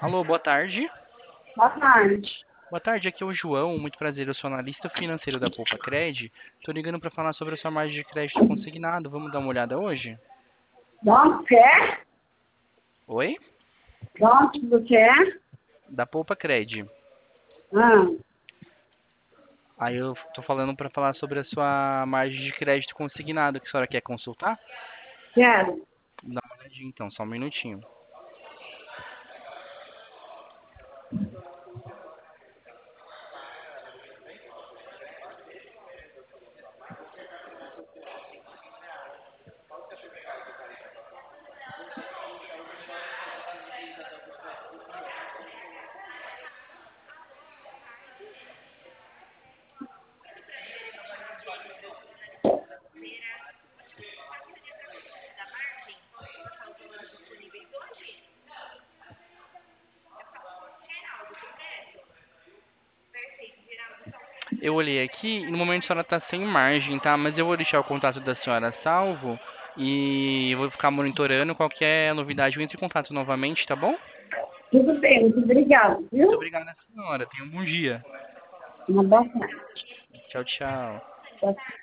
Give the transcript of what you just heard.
Alô, boa tarde. Boa tarde. Boa tarde, aqui é o João. Muito prazer, eu sou analista financeiro da Poupa Cred. Tô ligando para falar sobre a sua margem de crédito consignado. Vamos dar uma olhada hoje? De onde você é? Oi? De onde você é? Da Poupa Cred. Ah, Aí eu tô falando para falar sobre a sua margem de crédito consignado, que a senhora quer consultar? quero. Dá uma olhadinha então, só um minutinho. Eu olhei aqui e no momento a senhora tá sem margem, tá? Mas eu vou deixar o contato da senhora salvo e eu vou ficar monitorando qualquer novidade. Eu entro em contato novamente, tá bom? Tudo bem, muito obrigado, Muito viu? obrigada, senhora. Tenha um bom dia. Uma boa tarde. Tchau, tchau. Boa tarde.